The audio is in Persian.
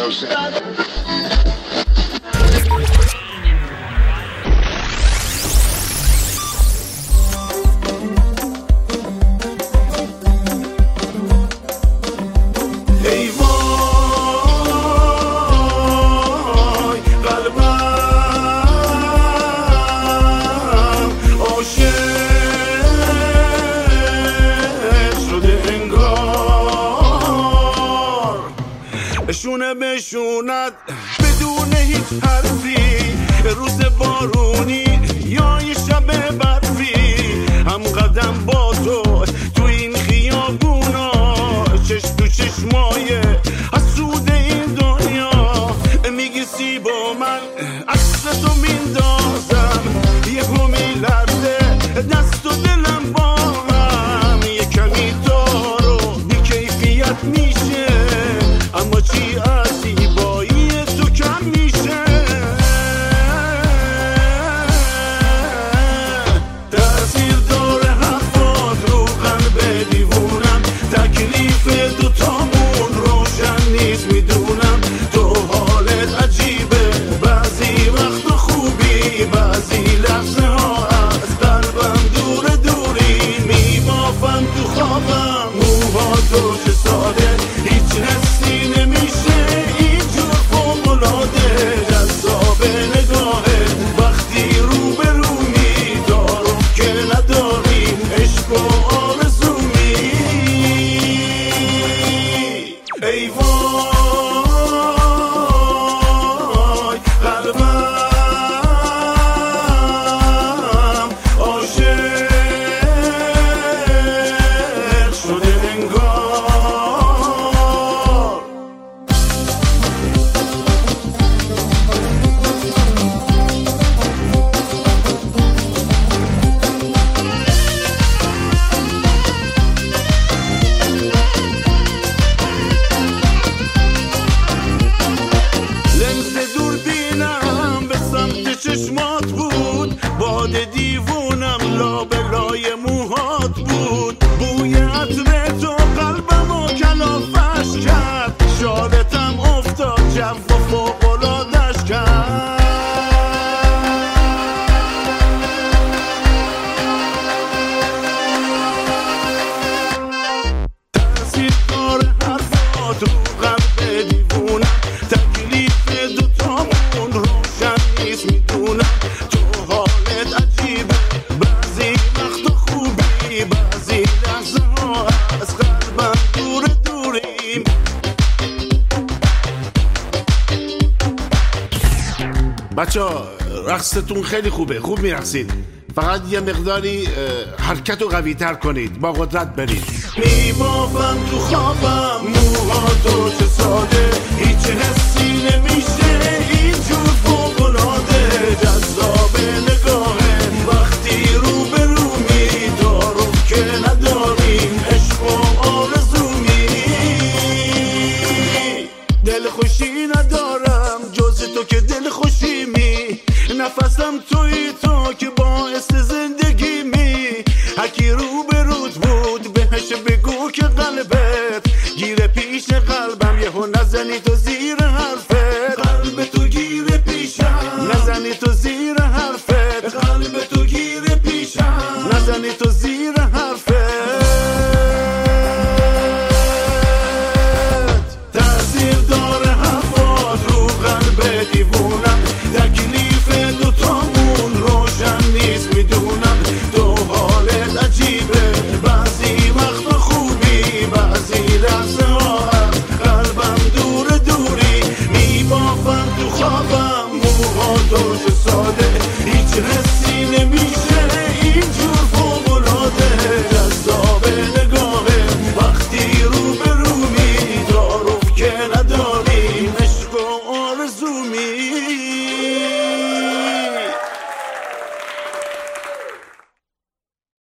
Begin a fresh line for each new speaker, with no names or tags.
شونه بشوند بدون هیچ حرفی، روز بارونی یا یه شب برفی، هم قدم با تو این خیابونا، چشم تو چشمای حسود این دنیا. میگی سی با من عکس تو میندازم، یهو میلرزه دست و دلم با هم، یه کمی دارو بی کیفیت میشه، اما چی از زیبایی تو کم میشه. تأثیر داره حرفات رو قلب دیوونم، تکلیف دوتامون روشن نیست میدونم، تو حالت عجیبه بعضی وقت خوبی، بعضی لحظه ها از قلبم دور دوری، میبافم تو خوابم موها تو چه ساده، هیچ حسی نمیشه اینجور فوق‌العاده، جذاب نگاهت وقتی رو به رومی، دارم که نداریم عشق و آرزومی. ای وای قلبم عاشق شده انگار. لنز دوربینم به سمت چشمات بود، باد دیوونم لابلای موهات بود، بوی عطر تو قلبمو کلافش کرد، شالتم افتاد جو و فوق‌العاده‌اش کرد. تأثیر داره حرفات رو قلب دیوونم، تکلیف دوتامون روشن نیست میدونم، تو حالت عجیبه بعضی وقت خوبی، بعضی لحظه ها از قلبم دور دوریم. بچه ها رقصتون خیلی خوبه، خوب میرقصید، فقط یه مقداری حرکت رو قوی تر کنید، با قدرت برید. میبافم تو خوابم موها تو چه ساده، هیچ حسی نمیشه اینجور فوق‌العاده، جذاب نگاهه وقتی رو به رومی، دارم که نداریم عشق و آرزومی. دل خوشی ندارم جز تو که دل خوشیمی، نفسم توی تو که باعث زندگی می، هرکی رو به رود بود بهش بگو که قلبت گیره پیش قلبم، یهو نزنی تو زیر حرفت، قلب تو گیره پیشم، نزنی تو زیر حرفت، قلب تو گیره پیشم، نزنی تو زیر حرفت. تأثیر داره حرفات رو قلب دیوونم، تکلیف دوتامون روشن نیست میدونم، تو حالت عجیبه بعضی وقت خوبی، بعضی لحظه ها قلبم دور دوری، میبافم تو خوابم موها تو چه ساده،